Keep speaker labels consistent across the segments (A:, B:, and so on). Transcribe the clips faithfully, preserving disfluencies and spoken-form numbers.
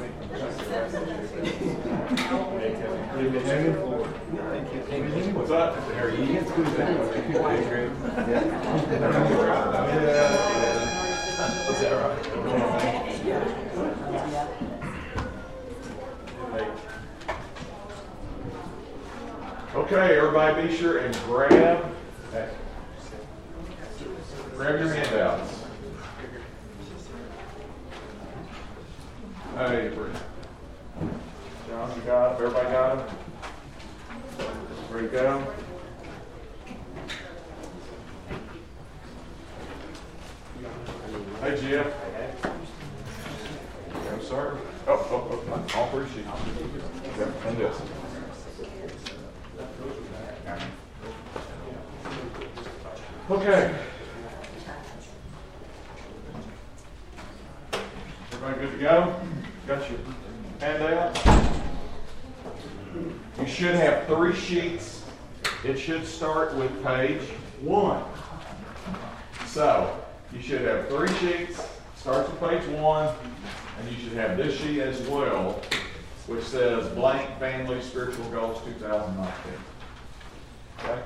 A: What's up? Is that right? Okay, everybody be sure and grab grab your handouts. Hey, John, you got it? Everybody got it? Ready to go? Hey, Jeff. Yes, sir. Oh, oh, oh, all three sheets. Yep, and this. Okay. Everybody good to go? Got your handout? You should have three sheets. It should start with page one. So, you should have three sheets, starts with page one, and you should have this sheet as well, which says blank family spiritual goals two thousand nineteen. Okay?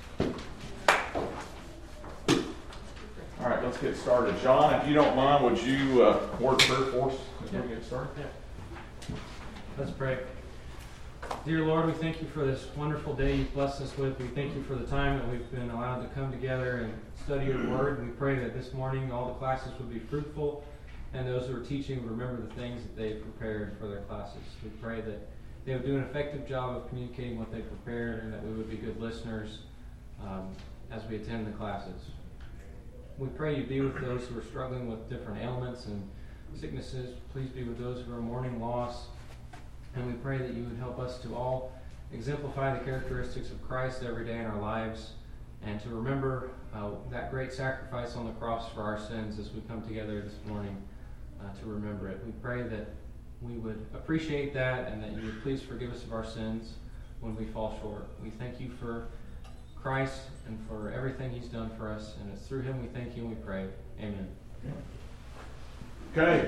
A: All right, let's get started. John, if you don't mind, would you uh, word prayer for us as we get started?
B: Yeah. Let's pray. Dear Lord, we thank you for this wonderful day you've blessed us with. We thank you for the time that we've been allowed to come together and study your word. We pray that this morning all the classes would be fruitful and those who are teaching would remember the things that they've prepared for their classes. We pray that they would do an effective job of communicating what they've prepared and that we would be good listeners um, as we attend the classes. We pray you be with those who are struggling with different ailments and sicknesses. Please be with those who are mourning loss. And we pray that you would help us to all exemplify the characteristics of Christ every day in our lives and to remember uh, that great sacrifice on the cross for our sins as we come together this morning uh, to remember it. We pray that we would appreciate that and that you would please forgive us of our sins when we fall short. We thank you for Christ and for everything he's done for us, and it's through him we thank you and we pray. Amen.
A: Okay.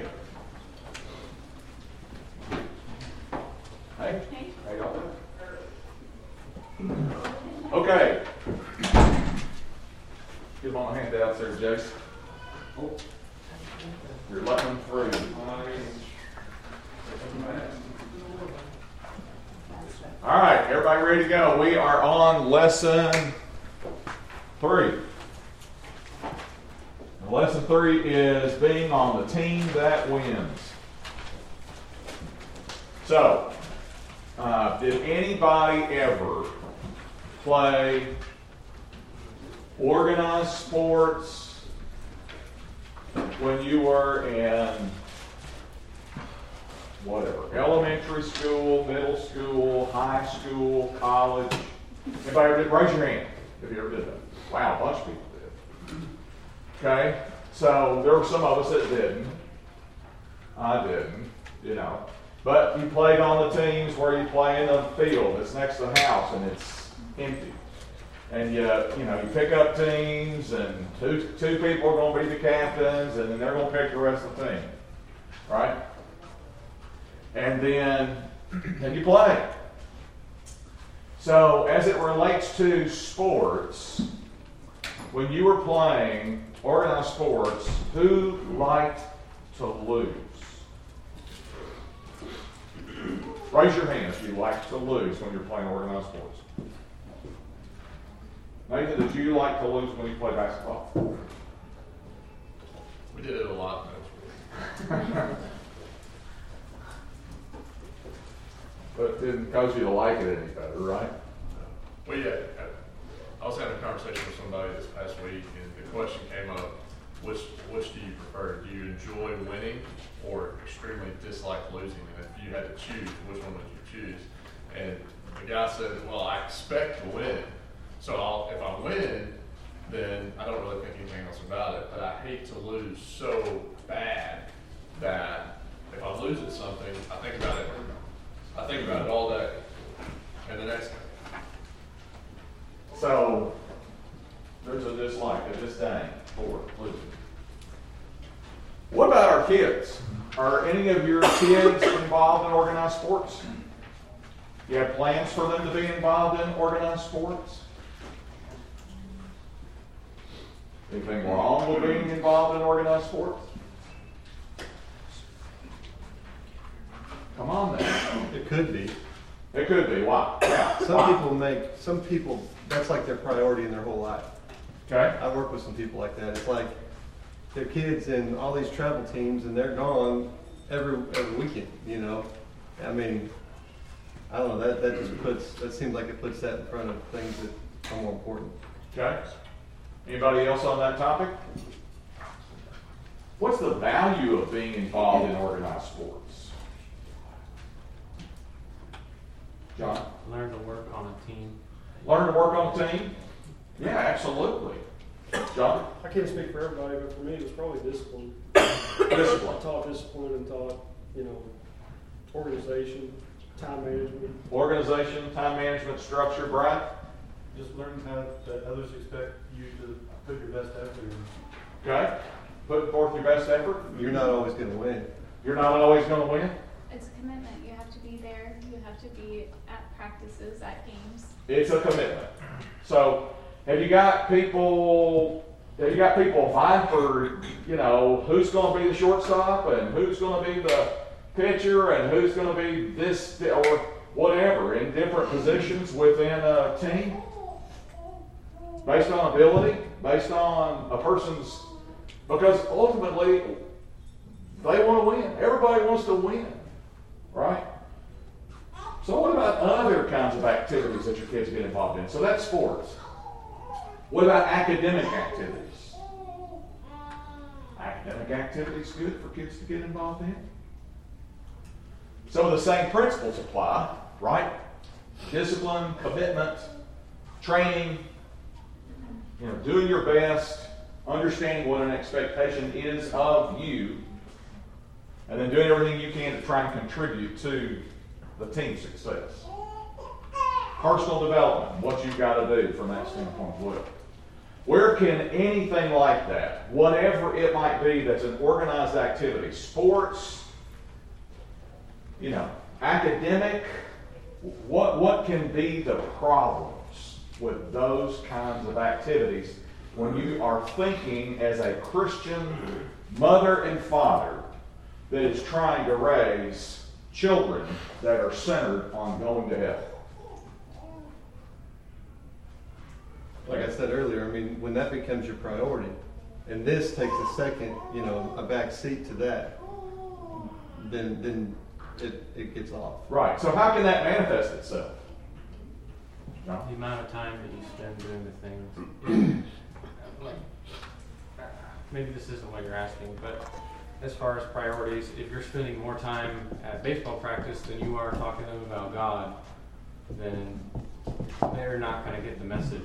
A: Hey, how y'all doing? Okay. Give them all a handouts there, Jason. Oh. You're letting them through. All right, everybody ready to go? We are on lesson three. And lesson three is being on the team that wins. So, Uh, did anybody ever play organized sports when you were in whatever, elementary school, middle school, high school, college? Anybody ever did? Raise your hand if you ever did that. Wow, a bunch of people did. Okay, so there were some of us that didn't. I didn't, you know. But you played on the teams where you play in the field that's next to the house and it's empty. And you, you know, you pick up teams and two two people are going to be the captains and then they're going to pick the rest of the team. Right? And then and you play. So as it relates to sports, when you were playing organized sports, who liked to lose? Raise your hand if you like to lose when you're playing organized sports. Nathan, did you like to lose when you played basketball?
C: We did it a lot.
A: But it didn't cause you to like it any better, right?
C: We had, I was having a conversation with somebody this past week, and the question came up, which which do you prefer? Do you enjoy winning or extremely dislike losing? And if you had to choose, which one would you choose? And the guy said, well, I expect to win. So I'll, if I win, then I don't really think anything else about it. But I hate to lose so bad that if I lose at something, I think about it. I think about it all day. And the next day.
A: So there's a dislike, a disdain for losing. What about our kids? Are any of your kids, when involved in organized sports? You have plans for them to be involved in organized sports? Anything wrong with being involved in organized sports? Come on then.
D: It could be.
A: It could be. Why? Yeah.
D: Some
A: Why?
D: people make, some people, that's like their priority in their whole life.
A: Okay.
D: I work with some people like that. It's like their kids in all these travel teams and they're gone every every weekend, you know? I mean, I don't know, that, that just puts, that seems like it puts that in front of things that are more important.
A: Okay. Anybody else on that topic? What's the value of being involved in organized sports? John?
B: Learn to work on a team.
A: Learn to work on a team? Yeah, absolutely. John?
E: I can't speak for everybody, but for me, it was probably discipline.
A: Discipline.
E: I taught discipline and taught, you know, organization, time management.
A: Organization, time management, structure. Brian?
F: Just learn how that others expect you to put your best effort in.
A: Okay. Put forth your best effort.
D: You're not always going to win.
A: You're not always going to win.
G: It's a commitment. You have to be there. You have to be at practices, at games.
A: It's a commitment. So, have you got people? Have you got people vying for, you know, who's going to be the shortstop and who's going to be the pitcher and who's going to be this or whatever in different positions within a team, based on ability, based on a person's, because ultimately they want to win. Everybody wants to win, right? So what about other kinds of activities that your kids get involved in? So that's sports. What about academic activities? Academic activities good for kids to get involved in? So the same principles apply, right? Discipline, commitment, training, you know, doing your best, understanding what an expectation is of you, and then doing everything you can to try and contribute to the team's success. Personal development, what you've got to do from that standpoint as well. Where can anything like that, whatever it might be that's an organized activity, sports, you know, academic, what, what can be the problems with those kinds of activities when you are thinking as a Christian mother and father that is trying to raise children that are centered on going to heaven?
D: Like I said earlier, I mean, when that becomes your priority, and this takes a second, you know, a back seat to that, then then it, it gets off.
A: Right. So how can that manifest itself? No?
B: The amount of time that you spend doing the things. Like, maybe this isn't what you're asking, but as far as priorities, if you're spending more time at baseball practice than you are talking to them about God, then they're not going to get the message.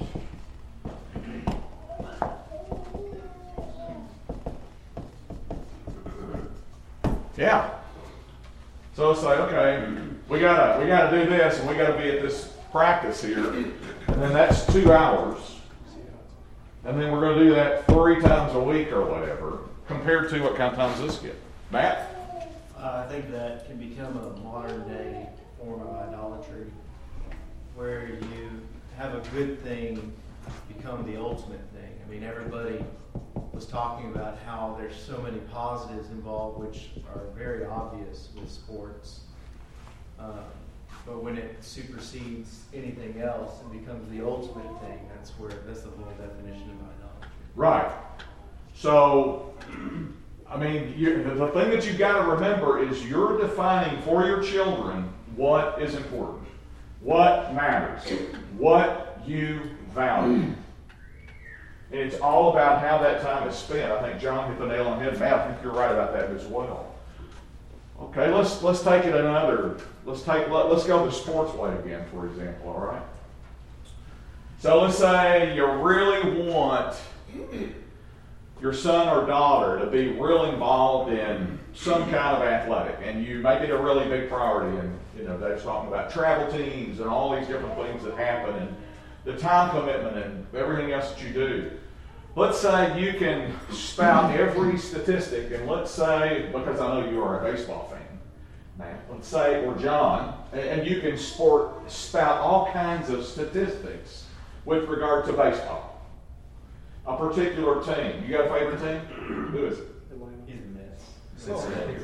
A: Yeah. So it's like, okay, we gotta we gotta do this, and we gotta be at this practice here, and then that's two hours, and then we're gonna do that three times a week or whatever. Compared to what kind of times this get, Matt?
H: Uh, I think that can become a modern day form of idolatry, where you have a good thing become the ultimate thing. I mean, everybody was talking about how there's so many positives involved, which are very obvious with sports. Uh, but when it supersedes anything else and becomes the ultimate thing, that's where that's the whole definition of idolatry.
A: Right. So, I mean, you, the thing that you've got to remember is you're defining for your children what is important, what matters, what you value. And it's all about how that time is spent. I think John hit the nail on the head. Matt, I think you're right about that as well. Okay, let's let's take it another. Let's take let, let's go the sports way again, for example. All right. So let's say you really want your son or daughter to be real involved in some kind of athletic, and you make it a really big priority. And you know, Dave's talking about travel teams and all these different things that happen, and the time commitment and everything else that you do. Let's say you can spout every statistic, and let's say, because I know you are a baseball fan, Matt, let's say, or John, and, and you can sport, spout all kinds of statistics with regard to baseball. A particular team. You got a favorite team? Who is it?
E: Atlanta.
H: He's a mess.
A: Cincinnati.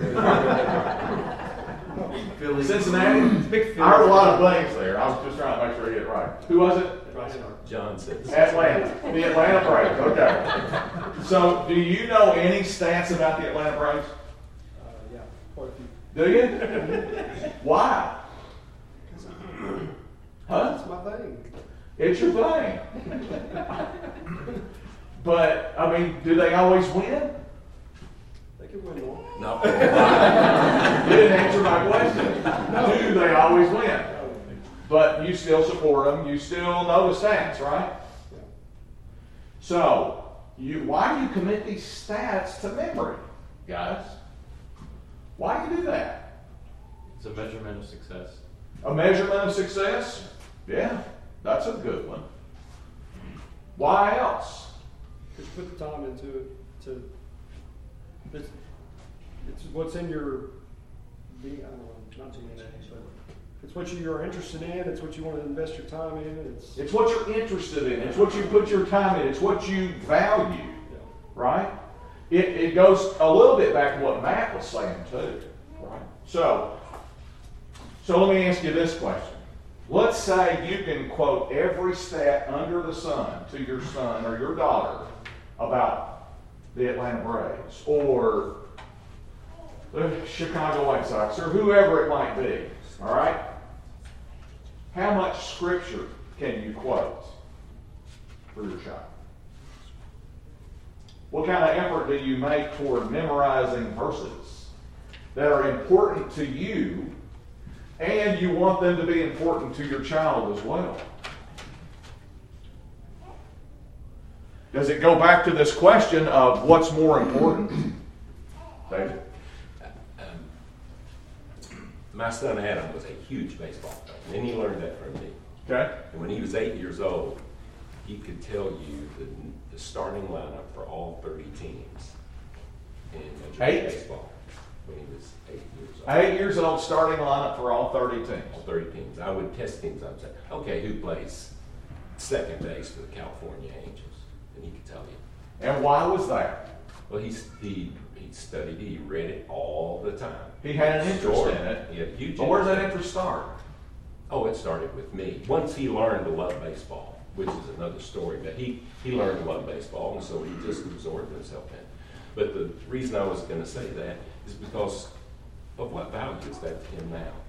H: Philly.
A: Cincinnati?
H: Big Philly.
A: I heard a lot of things there. I was just trying to make sure I get it right. Who was it?
I: John said.
A: Atlanta. The Atlanta Braves. Okay. So, do you know any stats about the Atlanta Braves?
E: Uh, yeah, quite a few.
A: Do you? Why? Huh?
E: That's my thing.
A: It's your thing. But, I mean, do they always win?
E: They could win more.
I: No.
A: You didn't answer my question. Do they always win? But you still support them. You still know the stats, right?
E: Yeah.
A: So, you why do you commit these stats to memory, guys? Why do you do that?
B: It's a measurement of success.
A: A measurement of success? Yeah, that's a good one. Why else?
E: Because you put the time into it to, it's, it's what's in your, D, I don't know, not D N A, but it's what you're interested in, it's what you want to invest your time in, it's.
A: It's what you're interested in. It's what you put your time in. It's what you value,
E: Yeah.
A: right? It, it goes a little bit back to what Matt was saying too, right? So, so let me ask you this question. Let's say you can quote every stat under the sun to your son or your daughter about the Atlanta Braves or the Chicago White Sox or whoever it might be, all right? How much scripture can you quote for your child? What kind of effort do you make toward memorizing verses that are important to you and you want them to be important to your child as well? Does it go back to this question of what's more important? David?
I: My son Adam was a huge baseball fan, and he learned that from me.
A: Okay.
I: And when he was eight years old, he could tell you the, the starting lineup for all thirty teams in Major
A: Eight?
I: League Baseball. When he was eight years old.
A: Eight years old, starting lineup for all thirty teams.
I: All thirty teams. I would test teams. I would say, okay, who plays second base for the California Angels? And he could tell you.
A: And why was that?
I: Well, he he he studied it. He read it all the time.
A: He had an interest
I: Sure.
A: in it.
I: He had a huge.
A: But where does that
I: interest.
A: interest start?
I: Oh, it started with me. Once he learned to love baseball, which is another story, but he, he learned to love baseball, and so he just absorbed himself in. But the reason I was going to say that is because of what value is that to him now.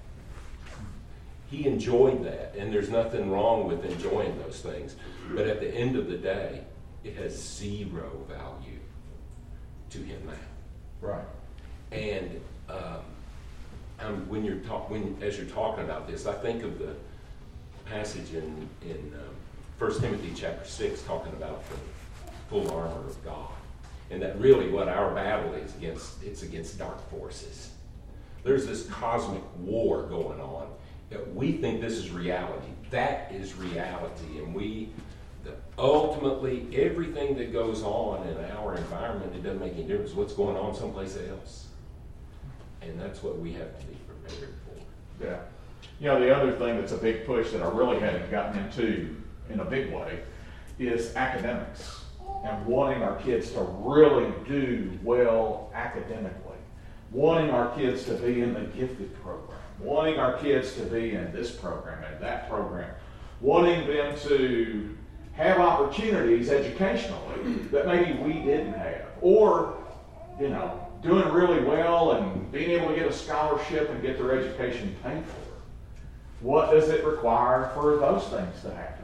I: He enjoyed that, and there's nothing wrong with enjoying those things. But at the end of the day, it has zero value to him now.
A: Right.
I: And um, um, when you're talk, when as you're talking about this, I think of the passage in in um, First Timothy chapter six, talking about the full armor of God, and that really what our battle is against. It's against dark forces. There's this cosmic war going on that we think this is reality. That is reality, and we. The, ultimately, everything that goes on in our environment, it doesn't make any difference what's going on someplace else. And that's what we have to be prepared for.
A: Yeah. You know, the other thing that's a big push that I really hadn't gotten into in a big way is academics and wanting our kids to really do well academically, wanting our kids to be in the gifted program, wanting our kids to be in this program and that program, wanting them to have opportunities educationally that maybe we didn't have, or, you know, doing really well and being able to get a scholarship and get their education paid for. What does it require for those things to happen?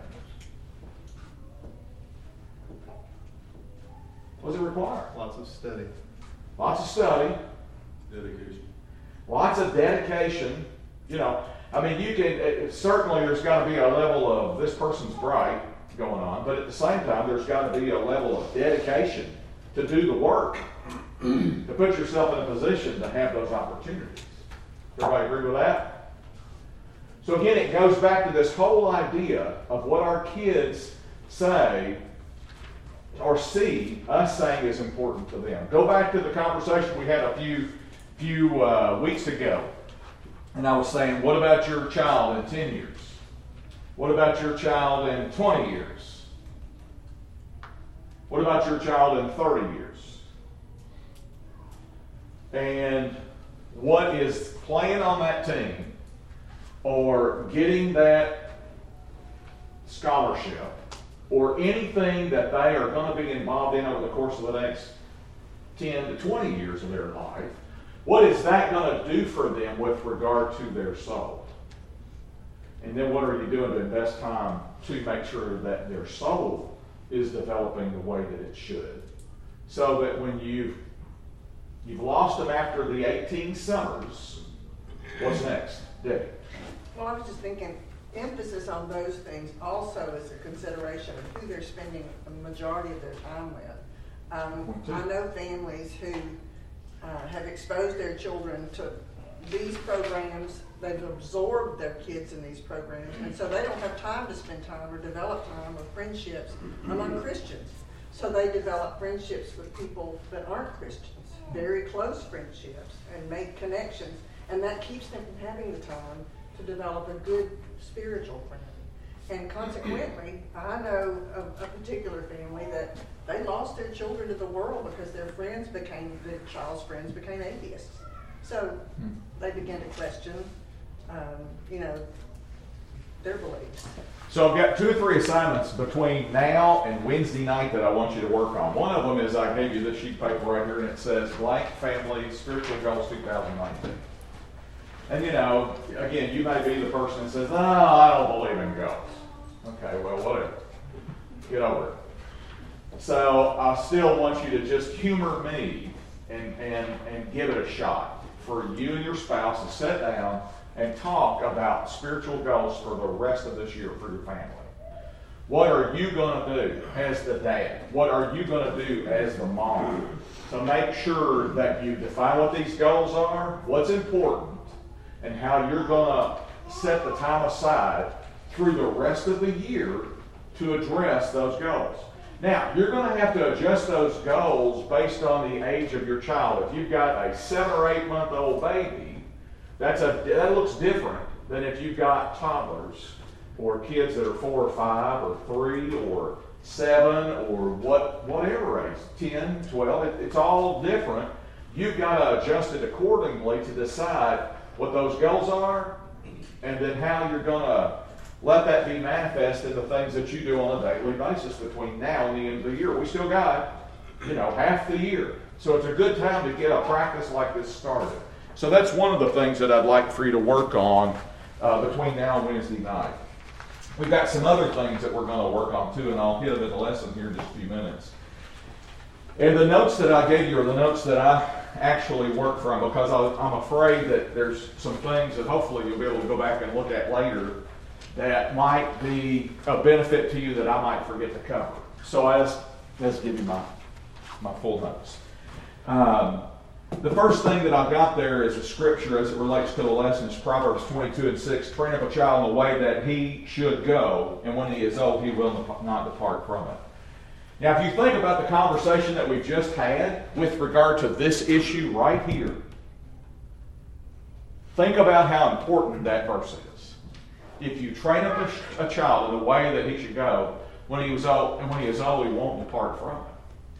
A: What does it require?
D: Lots of study.
A: Lots of study,
F: Dedication.
A: lots of dedication. You know, I mean, you can, it, certainly there's got to be a level of this person's bright going on, but at the same time, there's got to be a level of dedication to do the work, to put yourself in a position to have those opportunities. Everybody agree with that? So again, it goes back to this whole idea of what our kids say or see us saying is important to them. Go back to the conversation we had a few few uh, weeks ago And I was saying, what about your child in ten years? What about your child in twenty years? What about your child in thirty years? And what is playing on that team or getting that scholarship or anything that they are going to be involved in over the course of the next ten to twenty years of their life, what is that going to do for them with regard to their soul? And then what are you doing to invest time to make sure that their soul is developing the way that it should? So that when you've, you've lost them after the eighteen summers, what's next? Debbie?
J: Well, I was just thinking, emphasis on those things also is a consideration of who they're spending the majority of their time with. Um, I know families who uh, have exposed their children to these programs. They've absorbed their kids in these programs, and so they don't have time to spend time or develop time or friendships among Christians. So they develop friendships with people that aren't Christians, very close friendships, and make connections, and that keeps them from having the time to develop a good spiritual friend. And consequently, I know of a particular family that they lost their children to the world because their friends became, their child's friends became atheists. So they began to question, um, you know, their beliefs.
A: So I've got two or three assignments between now and Wednesday night that I want you to work on. One of them is I gave you this sheet of paper right here, and it says Blank Family Spiritual Goals two thousand nineteen. And you know, again, you may be the person that says, "Oh, I don't believe in goals." Okay, well, whatever. Get over it. So I still want you to just humor me and, and, and give it a shot for you and your spouse to sit down and talk about spiritual goals for the rest of this year for your family. What are you going to do as the dad? What are you going to do as the mom to make sure that you define what these goals are, what's important, and how you're going to set the time aside through the rest of the year to address those goals. Now, you're going to have to adjust those goals based on the age of your child. If you've got a seven or eight month old baby, that's a, that looks different than if you've got toddlers or kids that are four or five or three or seven or what whatever age, ten, twelve. It, it's all different. You've got to adjust it accordingly to decide what those goals are and then how you're going to let that be manifest in the things that you do on a daily basis between now and the end of the year. We still got, you know, half the year. So it's a good time to get a practice like this started. So that's one of the things that I'd like for you to work on uh, between now and Wednesday night. We've got some other things that we're going to work on too, and I'll hit them in the lesson here in just a few minutes. And the notes that I gave you are the notes that I actually work from, because I'm afraid that there's some things that hopefully you'll be able to go back and look at later that might be a benefit to you that I might forget to cover. So I just, let's give you my, my full notes. Um, the first thing that I've got there is a scripture as it relates to the lessons, Proverbs twenty-two and six. Train up a child in the way that he should go, and when he is old, he will not depart from it. Now, if you think about the conversation that we've just had with regard to this issue right here, think about how important that verse is. If you train up a, a child in the way that he should go, when he was old, and when he is old, he won't depart from it.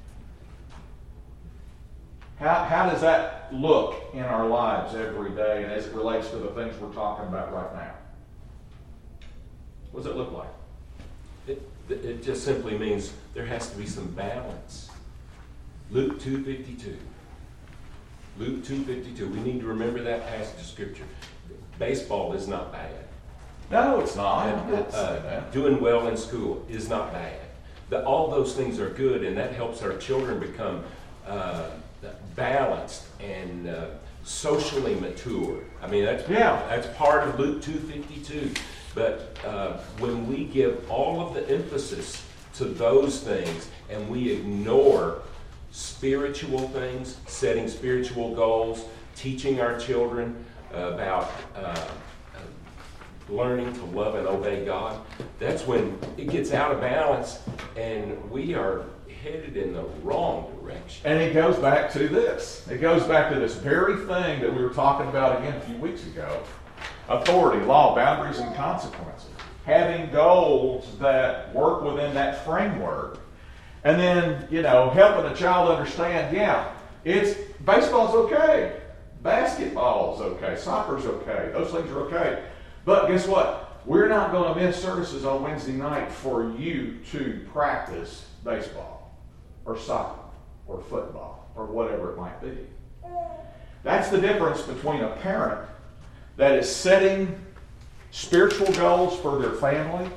A: How, how does that look in our lives every day and as it relates to the things we're talking about right now? What does it look like?
I: It, it just simply means there has to be some balance. Luke two fifty-two. Luke two fifty-two. We need to remember that passage of Scripture. Baseball is not bad.
A: No, it's not.
I: And, uh, doing well in school is not bad. The, all those things are good, and that helps our children become uh, balanced and uh, socially mature. I mean, that's
A: yeah.
I: that's part of Luke two fifty-two. But uh, when we give all of the emphasis to those things and we ignore spiritual things, setting spiritual goals, teaching our children about uh, learning to love and obey God, that's when it gets out of balance and we are headed in the wrong direction.
A: And it goes back to this. It goes back to this very thing that we were talking about again a few weeks ago. authority, law, boundaries, and consequences. Having goals that work within that framework. And then, you know, helping a child understand, yeah, it's baseball's okay, basketball's okay, soccer's okay, those things are okay. But guess what? We're not going to miss services on Wednesday night for you to practice baseball or soccer or football or whatever it might be. That's the difference between a parent that is setting spiritual goals for their family,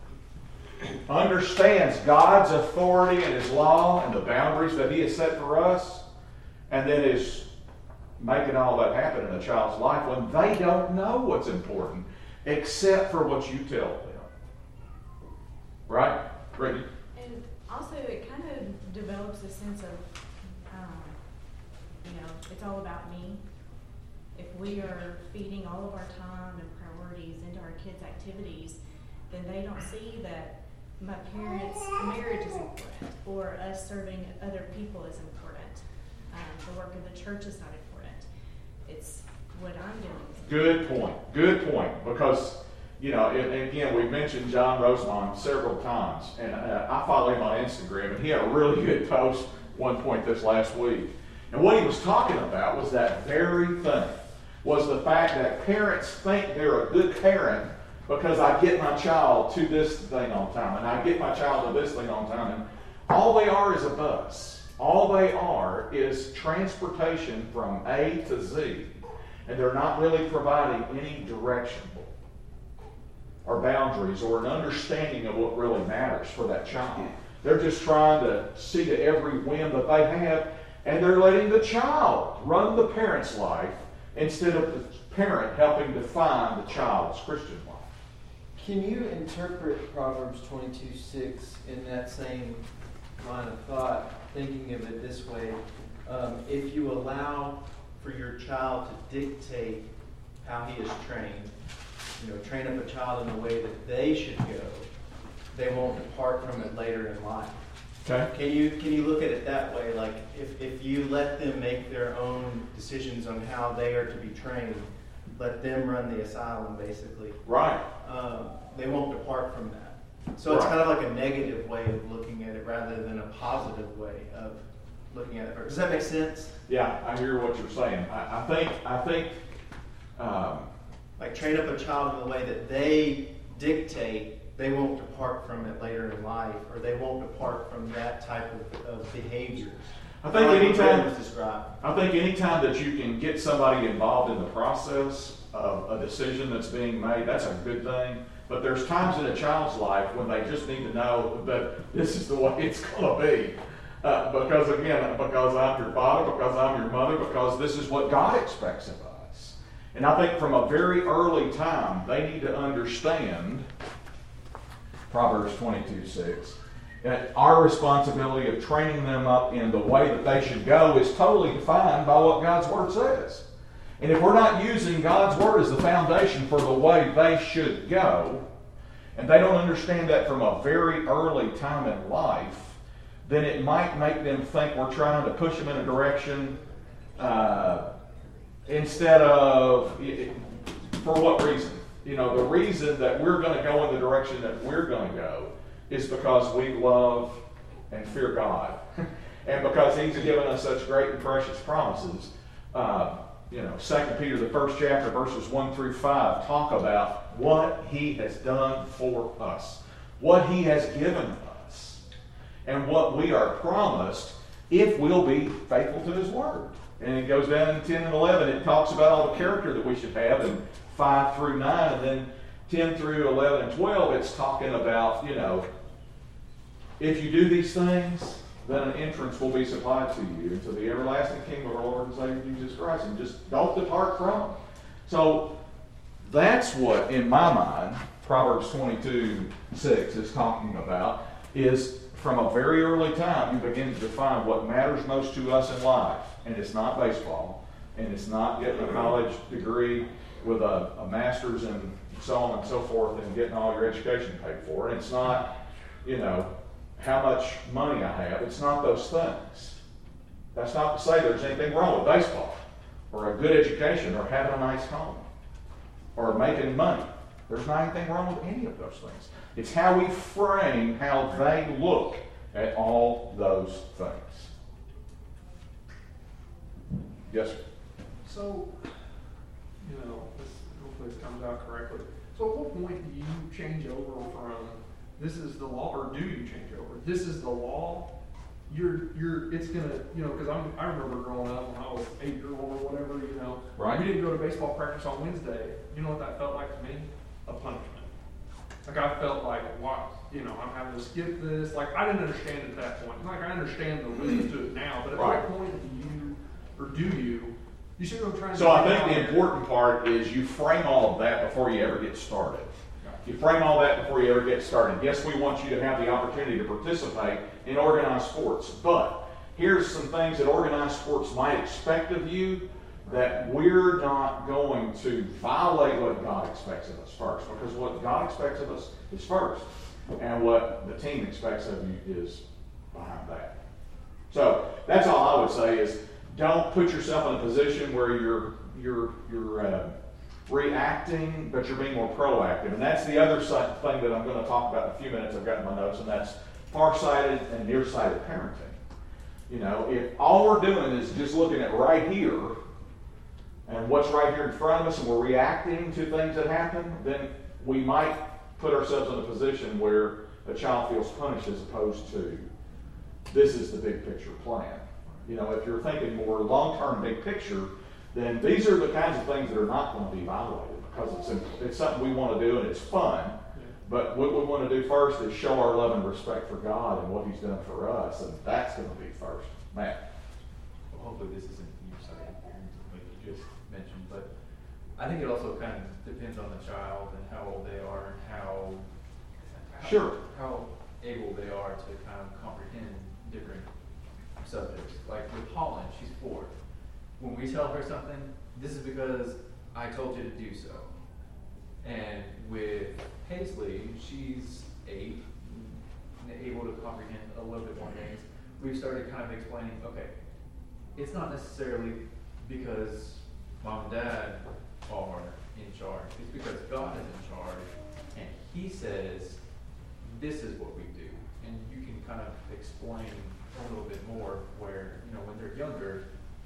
A: understands God's authority and His law and the boundaries that He has set for us, and then is making all that happen in a child's life when they don't know what's important except for what you tell them. Right? Brittany?
K: And also it kind of develops a sense of, um, you know, it's all about me. If we are feeding all of our time and priorities into our kids' activities, then they don't see that my parents' marriage is important, or us serving other people is important. Um, the work of the church is not important. It's what I'm doing.
A: Good point. Good point. Because, you know, and, and again, we've mentioned John Rosemond several times, and uh, I follow him on Instagram, and he had a really good post one point this last week. And what he was talking about was that very thing, was the fact that parents think they're a good parent because I get my child to this thing on time, and I get my child to this thing on time, and all they are is a bus. All they are is transportation from A to Z, and they're not really providing any direction or boundaries or an understanding of what really matters for that child. They're just trying to see to every whim that they have, and they're letting the child run the parent's life instead of the parent helping define the child's Christian life.
H: Can you interpret Proverbs twenty-two six in that same line of thought, thinking of it this way? Um, if you allow for your child to dictate how he is trained, you know, train up a child in the way that they should go, they won't depart from it later in life.
A: Okay.
H: Can you can you look at it that way? Like if, if you let them make their own decisions on how they are to be trained, let them run the asylum basically.
A: Right.
H: Um, they won't depart from that. So it's
A: Right.
H: kind of like a negative way of looking at it rather than a positive way of looking at it. Does that make sense?
A: Yeah, I hear what you're saying. I, I think I think um,
H: Like train up a child in the way that they dictate, they won't depart from it later in life, or they won't depart from that type of, of behavior.
A: I think
H: Like what
A: anytime
H: Ben was describing.
A: I think anytime that you can get somebody involved in the process of a decision that's being made, that's a good thing. But there's times in a child's life when they just need to know that this is the way it's going to be. Uh, because again, because I'm your father, because I'm your mother, because this is what God expects of us. And I think from a very early time, they need to understand Proverbs twenty-two six. That our responsibility of training them up in the way that they should go is totally defined by what God's Word says. And if we're not using God's Word as the foundation for the way they should go, and they don't understand that from a very early time in life, then it might make them think we're trying to push them in a direction uh, instead of, for what reason? You know, the reason that we're going to go in the direction that we're going to go is because we love and fear God. And because He's given us such great and precious promises. Uh, you know, Second Peter, the first chapter, verses one through five, talk about what He has done for us. What He has given us. And what we are promised if we'll be faithful to His Word. And it goes down in ten and eleven. It talks about all the character that we should have in five through nine. And then ten through eleven and twelve, it's talking about, you know, if you do these things, then an entrance will be supplied to you into the everlasting kingdom of our Lord and Savior Jesus Christ. And just don't depart from it. So that's what, in my mind, Proverbs twenty-two six is talking about, is from a very early time you begin to define what matters most to us in life. And it's not baseball. And it's not getting a college degree with a, a master's and so on and so forth and getting all your education paid for. And it's not, you know, how much money I have. It's not those things. That's not to say there's anything wrong with baseball or a good education or having a nice home. or making money. There's not anything wrong with any of those things. It's how we frame how they look at all those things. Yes, sir.
L: So, you know, this, hopefully this comes out correctly. So at what point do you change over from this is the law, or do you change over? This is the law. You're, you're, it's gonna, you know, because I'm, I remember growing up when I was eight year old or whatever, you know.
A: Right.
L: We didn't go to baseball practice on Wednesday. You know what that felt like to me? A punishment. Like I felt like, what, you know, I'm having to skip this. Like I didn't understand at that point. Like I understand the wisdom to it now, but at
A: Right.
L: what point do you, or do you, you see what I'm trying to
A: So I
L: figure
A: think the
L: out?
A: important part is you frame all of that before you ever get started. You frame all that before you ever get started. Yes, we want you to have the opportunity to participate in organized sports, but here's some things that organized sports might expect of you that we're not going to violate what God expects of us first, because what God expects of us is first, and what the team expects of you is behind that. So that's all I would say is don't put yourself in a position where you're you're you're uh, reacting, but you're being more proactive. And that's the other side, thing that I'm going to talk about in a few minutes. I've got in my notes, and that's far-sighted and nearsighted parenting. You know, if all we're doing is just looking at right here and what's right here in front of us, and we're reacting to things that happen, then we might put ourselves in a position where a child feels punished as opposed to this is the big picture plan. You know, if you're thinking more long-term big picture, then these are the kinds of things that are not going to be violated because it's, it's something we want to do and it's fun. But what we want to do first is show our love and respect for God and what He's done for us, and that's going to be first. Matt?
M: Well, hopefully this isn't nearsighted parenting like you just mentioned, but I think it also kind of depends on the child and how old they are and how, how
A: Sure.
M: how able they are to kind of comprehend different subjects. Like with Holland, she's four. When we tell her something, this is because I told you to do so. And with Paisley, she's eight, and able to comprehend a little bit more things. We've started kind of explaining, okay, it's not necessarily because mom and dad are in charge. It's because God is in charge, and He says, this is what we do. And you can kind of explain a little bit more where, you know, when they're younger,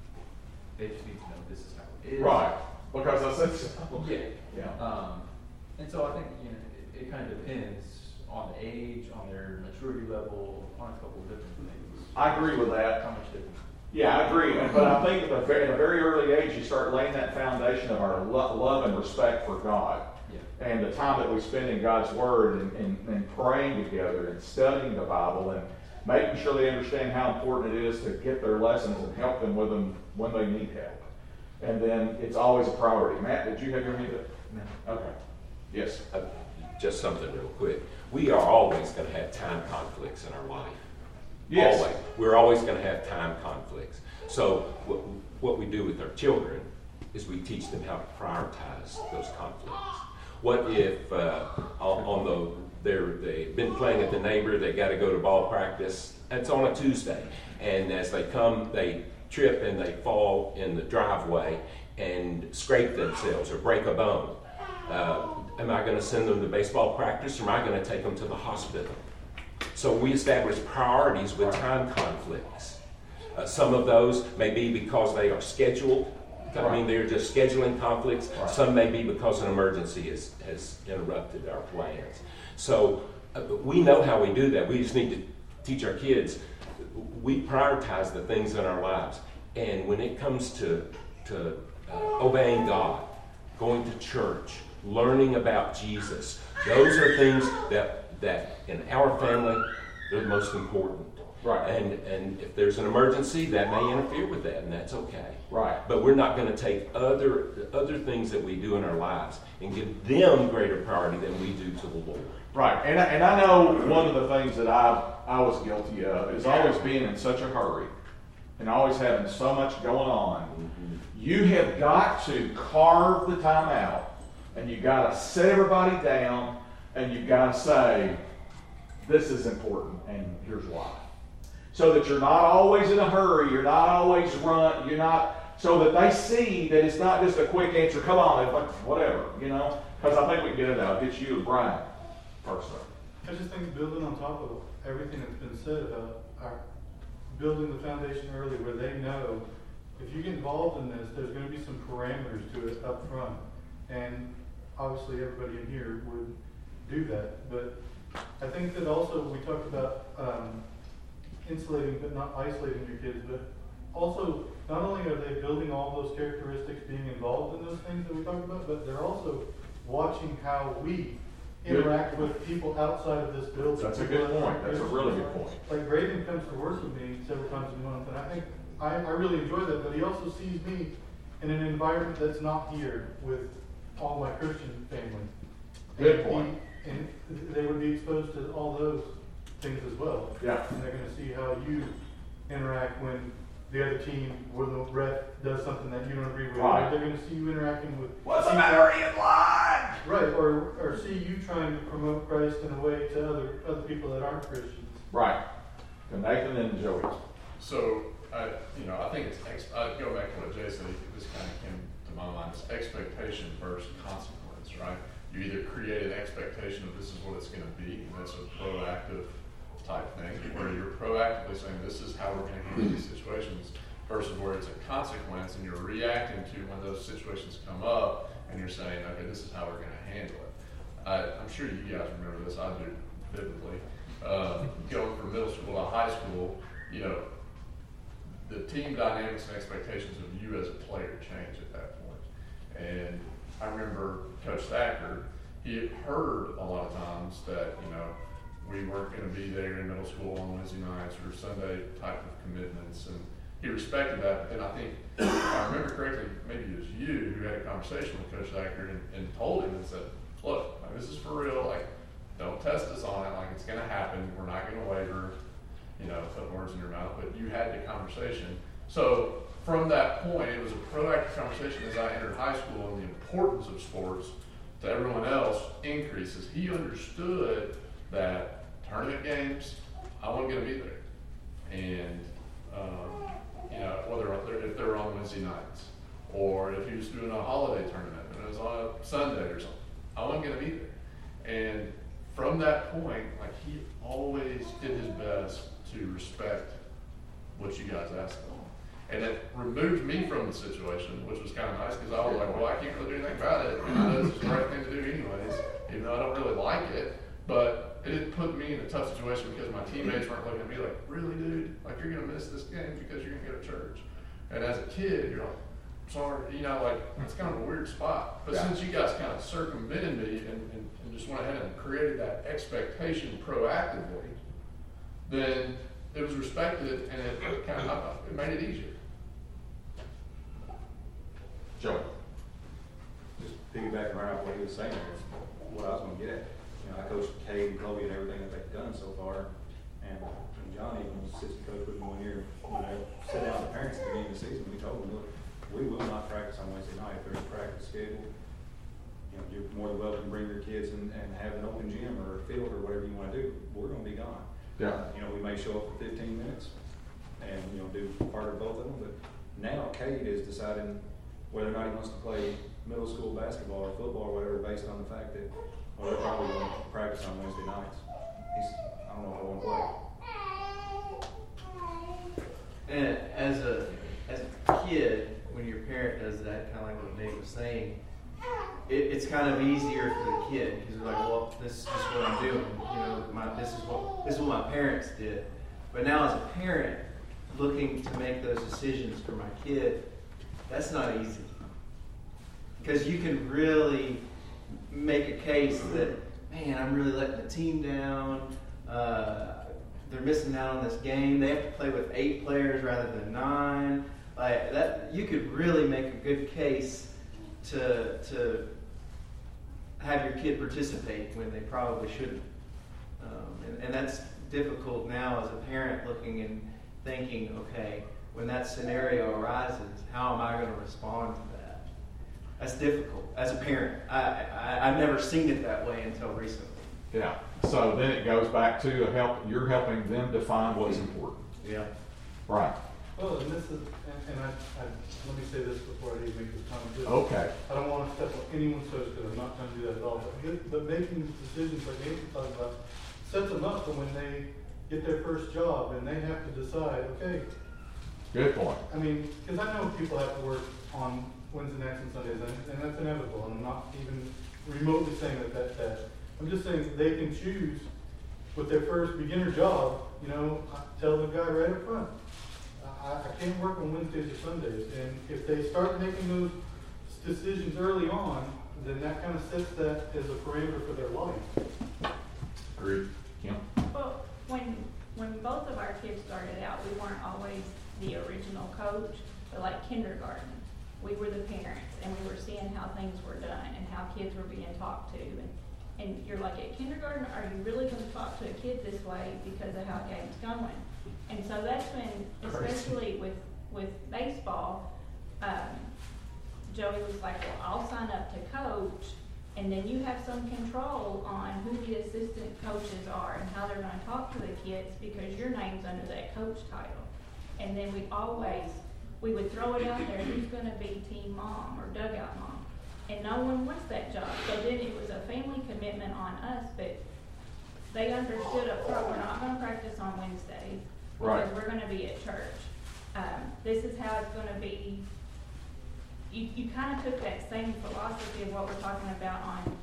M: they just need to know this is how it is.
A: Right. Because I said so.
M: Yeah.
A: Yeah.
M: Um, and so I think, you know, it, it kind of depends on the age, on their maturity level, on a couple of different things.
A: I agree with that.
M: How much different?
A: Yeah, I agree. But I think at a very, at a very early age, you start laying that foundation of our lo- love and respect for God.
M: Yeah.
A: And the time that we spend in God's Word and, and, and praying together and studying the Bible and making sure they understand how important it is to get their lessons and help them with them when they need help. And then it's always a priority. Matt, did you have your hand up?
M: No.
A: Okay. Yes.
I: Uh, just something real quick. We are always going to have time conflicts in our life.
A: Yes.
I: Always. We're always going to have time conflicts. So what, what we do with our children is we teach them how to prioritize those conflicts. What if uh, on, on the they're, they've been playing at the neighbor, they got to go to ball practice. It's on a Tuesday. And as they come, they trip and they fall in the driveway and scrape themselves or break a bone. Uh, am I going to send them to baseball practice, or am I going to take them to the hospital? So we establish priorities with time conflicts. Uh, some of those may be because they are scheduled. I mean, they're just scheduling conflicts.
A: Right.
I: Some may be because an emergency has, has interrupted our plans. So uh, we know how we do that. We just need to teach our kids. We prioritize the things in our lives. And when it comes to, to uh, obeying God, going to church, learning about Jesus, those are things that, that in our family, they're the most important.
A: Right.
I: And and if there's an emergency, that may interfere with that, and that's okay.
A: Right.
I: But we're not going to take other other things that we do in our lives and give them greater priority than we do to the Lord.
A: Right. And I, and I know one of the things that I I was guilty of is always being in such a hurry and always having so much going on.
I: Mm-hmm.
A: You have got to carve the time out, and you got to sit everybody down, and you got to say, this is important, and here's why. So that you're not always in a hurry, you're not always run, you're not So that they see that it's not just a quick answer, come on, and like, whatever, you know? Because I think we can get it out. Get you and Brian personally.
F: I just think building on top of everything that's been said about our building the foundation early where they know if you get involved in this, there's gonna be some parameters to it up front. And obviously everybody in here would do that. But I think that also we talked about um, insulating but not isolating your kids, but also not only are they building all those characteristics, being involved in those things that we talked about, but they're also watching how we interact with people outside of this building.
A: That's a good point. That's a really good point.
F: Like Braden comes to work with me several times a month, and I think I, I really enjoy that, but he also sees me in an environment that's not here with all my Christian family.
A: Good
F: And
A: point.
F: he- And they would be exposed to all those things as well.
A: Yeah.
F: And they're gonna see how you interact when the other team, when the ref does something that you don't agree with.
A: Right.
F: They're gonna see you interacting with.
A: What's the matter? Are you in line?
F: Right, or, or see you trying to promote Christ in a way to other, other people that aren't Christians.
A: Right. To Nathan and Joey.
C: So, I, you know, I think it's, ex- I go back to what Jay said, this kind of came to my mind, it's expectation versus consequence, right? You either create an expectation of this is what it's gonna be, and that's a proactive type thing, where you're proactively saying this is how we're gonna handle these situations, versus where it's a consequence and you're reacting to when those situations come up, and you're saying, okay, this is how we're gonna handle it. I, I'm sure you guys remember this, I do vividly. Um, going from middle school to high school, you know, the team dynamics and expectations of you as a player change at that point. And I remember Coach Thacker, he had heard a lot of times that, you know, we weren't going to be there in middle school on Wednesday nights or Sunday type of commitments. And he respected that. But then I think, if I remember correctly, maybe it was you who had a conversation with Coach Thacker and, and told him and said, look, like, this is for real. Like, don't test us on it. Like, it's going to happen. We're not going to waver. You know, put words in your mouth, but you had the conversation. So from that point, it was a proactive conversation as I entered high school, and the importance of sports to everyone else increases. He understood that tournament games, I wasn't going to be there. And, um, you know, whether if they were on Wednesday nights, or if he was doing a holiday tournament and it was on a Sunday or something, I wasn't going to be there. And from that point, like, he always did his best to respect what you guys asked him. And it removed me from the situation, which was kind of nice, because I was like, well, I can't really do anything about it. And I know this is the right thing to do anyways, even though I don't really like it. But it didn't put me in a tough situation because my teammates weren't looking at me like, really, dude? Like, you're going to miss this game because you're going to go to church. And as a kid, you're like, sorry, you know, like, it's kind of a weird spot. But yeah. Since you guys kind of circumvented me and, and, and just went ahead and created that expectation proactively, then it was respected and it kind of it made it easier.
A: Joey.
N: Just piggybacking right off what he was saying there is what I was going to get at. You know, I coached Cade and Chloe and everything that they've done so far, and, and John even was assistant coach with them one year. When I sat down with the parents at the beginning of the season, we told them, look, we will not practice on Wednesday night. There's a practice schedule. You know, you're more than welcome to bring your kids and, and have an open gym or a field or whatever you want to do. We're going to be gone.
A: Yeah.
N: Uh, you know, we may show up for fifteen minutes and, you know, do part of both of them, but now Cade is deciding whether or not he wants to play middle school basketball or football or whatever based on the fact that, well, they're probably going to practice on Wednesday nights. He's, I don't know if I want to play.
H: And as a, as a kid, when your parent does that, kind of like what Nate was saying, it, it's kind of easier for the kid because they're like, well, this is just what I'm doing. You know, my, this is what this is what my parents did. But now, as a parent, looking to make those decisions for my kid, that's not easy because you can really make a case that, man, I'm really letting the team down. Uh, they're missing out on this game. They have to play with eight players rather than nine. Like that, you could really make a good case to to have your kid participate when they probably shouldn't. Um, and, and that's difficult now as a parent looking and thinking, okay, when that scenario arises, how am I going to respond to that? That's difficult as a parent. I, I, I've never seen it that way until recently.
A: Yeah. So then it goes back to help. You're helping them define what's important.
H: Yeah.
A: Right.
F: Well, and this is, and, and I, I, let me say this before I even make this comment. too.
A: Okay.
F: I don't want to step on anyone's toes because I'm not trying to do that at all, but, good- but making these decisions like Nathan talked about sets them up for when they get their first job and they have to decide, okay,
A: Good point.
F: I mean, because I know people have to work on Wednesday nights and Sundays, and, and that's inevitable. I'm not even remotely saying that, that, that. I'm just saying that they can choose with their first beginner job, you know, I tell the guy right up front, I, I can't work on Wednesdays or Sundays. And if they start making those decisions early on, then that kind of sets that as a parameter for their life.
A: Agreed. Kim?
K: Well, when, when both of our kids started out, we weren't always the original coach, but like kindergarten, we were the parents and we were seeing how things were done and how kids were being talked to. And, and you're like, at kindergarten, are you really going to talk to a kid this way because of how the game's going? And so that's when, especially with, with baseball, um, Joey was like, well, I'll sign up to coach, and then you have some control on who the assistant coaches are and how they're going to talk to the kids because your name's under that coach title. And then we always, we would throw it out there, who's going to be team mom or dugout mom? And no one wants that job. So then it was a family commitment on us, but they understood up front, we're not going to practice on Wednesdays because
A: Right.
K: we're going to be at church. Um, this is how it's going to be. You, you kind of took that same philosophy of what we're talking about on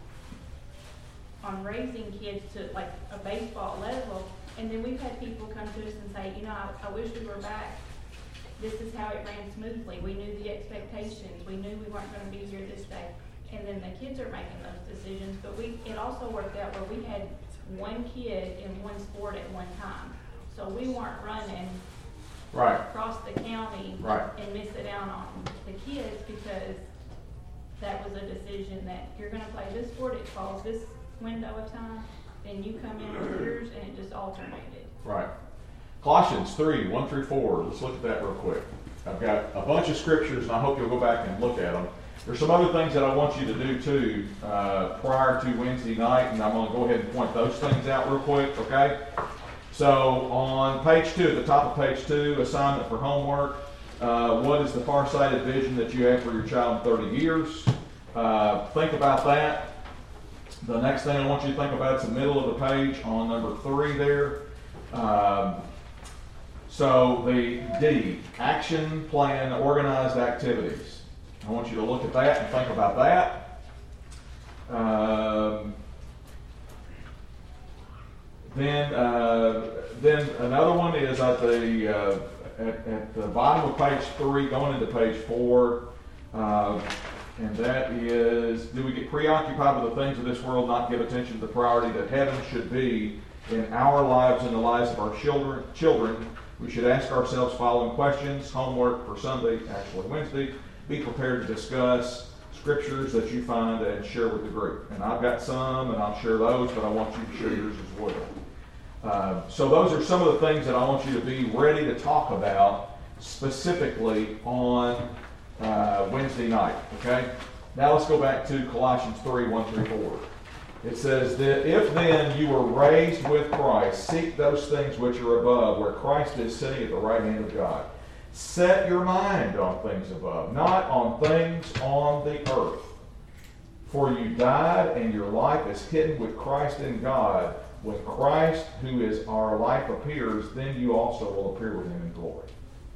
K: on raising kids to like a baseball level, and then we've had people come to us and say, you know, I, I wish we were back. This is how it ran smoothly. We knew the expectations. We knew we weren't going to be here this day. And then the kids are making those decisions. But we it also worked out where we had one kid in one sport at one time. So we weren't running
A: Right.
K: across the county
A: Right.
K: and missing out on the kids because that was a decision that you're going to play this sport, it falls this window of time, then you come in with yours, and it just alternated.
A: Right. Colossians three, one through four. Let's look at that real quick. I've got a bunch of scriptures, and I hope you'll go back and look at them. There's some other things that I want you to do, too, uh, prior to Wednesday night, and I'm going to go ahead and point those things out real quick, okay? So on page two, at the top of page two, assignment for homework, uh, what is the far-sighted vision that you have for your child in thirty years? Uh, think about that. The next thing I want you to think about is the middle of the page on number three there. Um, so the D, action plan, organized activities. I want you to look at that and think about that. Um, Then, uh, then another one is at the uh, at, at the bottom of page three, going into page four, uh, and that is: do we get preoccupied with the things of this world, not give attention to the priority that heaven should be in our lives and the lives of our children? Children, we should ask ourselves following questions. Homework for Sunday, actually Wednesday. Be prepared to discuss scriptures that you find and share with the group. And I've got some, and I'll share those, but I want you to share yours as well. Uh, so those are some of the things that I want you to be ready to talk about specifically on uh, Wednesday night. Okay? Now let's go back to Colossians three, one through four. It says that if then you were raised with Christ, seek those things which are above, where Christ is sitting at the right hand of God. Set your mind on things above, not on things on the earth. For you died, and your life is hidden with Christ in God. When Christ, who is our life, appears, then you also will appear with him in glory.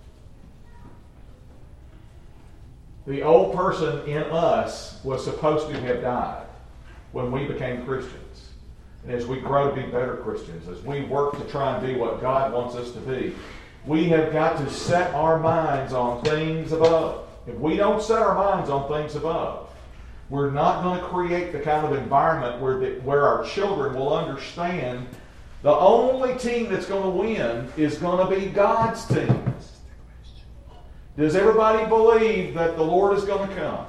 A: The old person in us was supposed to have died when we became Christians. And as we grow to be better Christians, as we work to try and be what God wants us to be, we have got to set our minds on things above. If we don't set our minds on things above, we're not going to create the kind of environment where the, where our children will understand the only team that's going to win is going to be God's team. Does everybody believe that the Lord is going to come?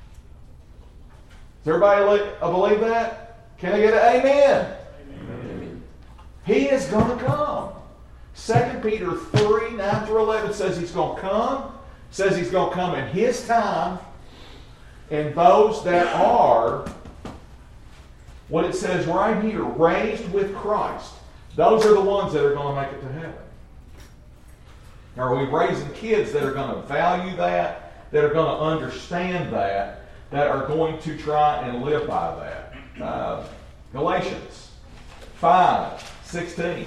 A: Does everybody believe that? Can I get an amen? Amen. He is going to come. Second Peter three, nine through eleven says he's going to come. Says he's going to come in his time. And those that are, what it says right here, raised with Christ, those are the ones that are going to make it to heaven. Are we raising kids that are going to value that, that are going to understand that, that are going to try and live by that? Uh, Galatians five sixteen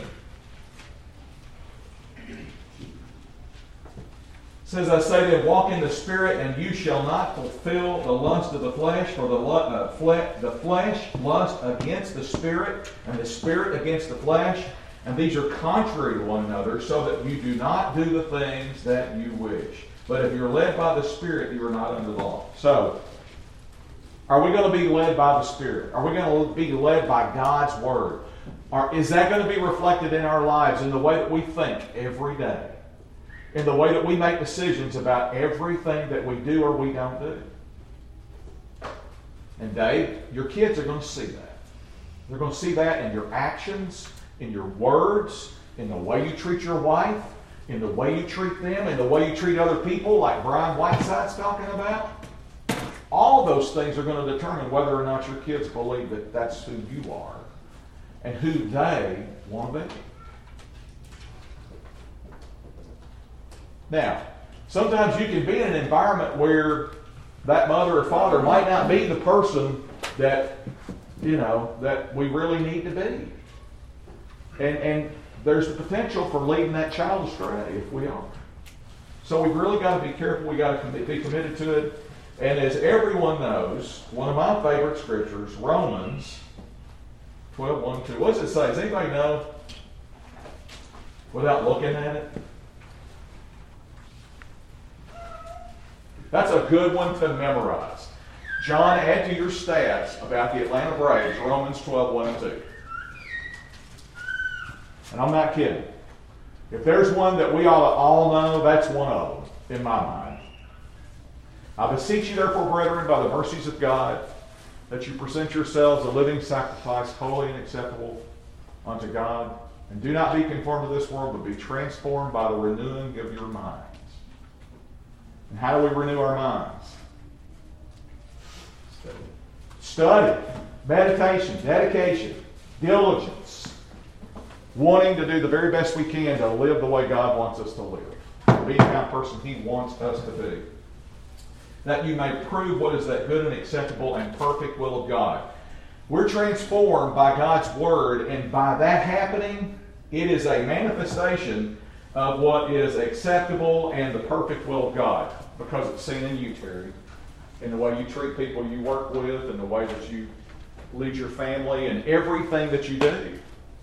A: says, I say then, walk in the Spirit, and you shall not fulfill the lust of the flesh, for the, uh, fle- the flesh lust against the Spirit, and the Spirit against the flesh, and these are contrary to one another, so that you do not do the things that you wish. But if you're led by the Spirit, you are not under the law. So, are we going to be led by the Spirit? Are we going to be led by God's Word? Or is that going to be reflected in our lives in the way that we think every day? In the way that we make decisions about everything that we do or we don't do? And Dave, your kids are going to see that. They're going to see that in your actions, in your words, in the way you treat your wife, in the way you treat them, in the way you treat other people, like Brian Whiteside's talking about. All those things are going to determine whether or not your kids believe that that's who you are and who they want to be. Now, sometimes you can be in an environment where that mother or father might not be the person that, you know, that we really need to be. And, and there's the potential for leading that child astray if we are. So we've really got to be careful. We've got to be committed to it. And as everyone knows, one of my favorite scriptures, Romans twelve, one, two. What does it say? Does anybody know? Without looking at it? That's a good one to memorize. John, add to your stats about the Atlanta Braves, Romans twelve, one and two. And I'm not kidding. If there's one that we ought to all know, that's one of them, in my mind. I beseech you, therefore, brethren, by the mercies of God, that you present yourselves a living sacrifice, holy and acceptable unto God, and do not be conformed to this world, but be transformed by the renewing of your minds. And how do we renew our minds? Study. Study, meditation, dedication, diligence, wanting to do the very best we can to live the way God wants us to live, to be the kind of person He wants us to be. That you may prove what is that good and acceptable and perfect will of God. We're transformed by God's Word, and by that happening, it is a manifestation of what is acceptable and the perfect will of God, because it's seen in you, Terry, in the way you treat people you work with, and the way that you lead your family, and everything that you do.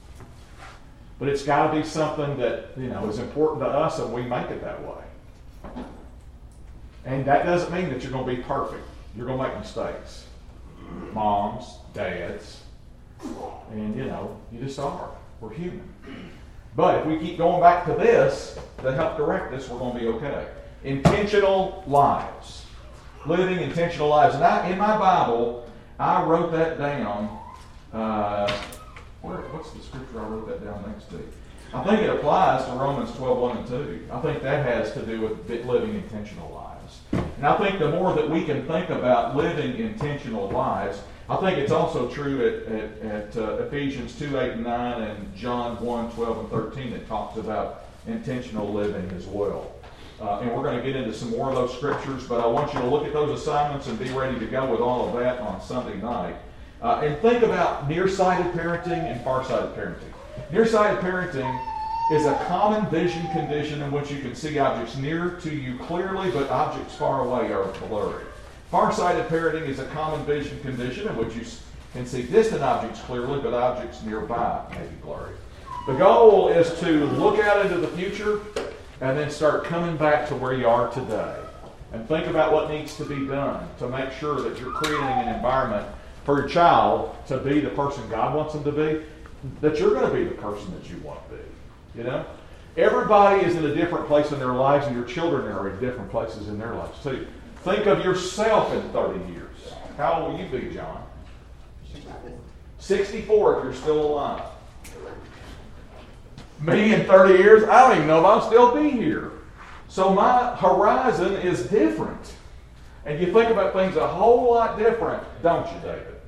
A: But it's got to be something that, you know, is important to us, and we make it that way. And that doesn't mean that you're going to be perfect. You're going to make mistakes. Moms, dads, and, you know, you just are. We're human. But if we keep going back to this to help correct this, we're going to be okay. Intentional lives. Living intentional lives. And I, in my Bible, I wrote that down. Uh, where, what's the scripture I wrote that down next to? I think it applies to Romans twelve, one and two. I think that has to do with living intentional lives. And I think the more that we can think about living intentional lives, I think it's also true at, at, at uh, Ephesians two, eight, and nine, and John one, twelve, and thirteen that talks about intentional living as well. Uh, and we're going to get into some more of those scriptures, but I want you to look at those assignments and be ready to go with all of that on Sunday night. Uh, and think about nearsighted parenting and farsighted parenting. Nearsighted parenting is a common vision condition in which you can see objects near to you clearly, but objects far away are blurry. Farsighted parenting is a common vision condition in which you can see distant objects clearly, but objects nearby may be blurry. The goal is to look out into the future and then start coming back to where you are today. And think about what needs to be done to make sure that you're creating an environment for your child to be the person God wants them to be, that you're going to be the person that you want to be. You know? Everybody is in a different place in their lives, and your children are in different places in their lives too. Think of yourself in thirty years. How old will you be, John? sixty-four if you're still alive. Me in thirty years, I don't even know if I'll still be here. So my horizon is different. And you think about things a whole lot different, don't you, David?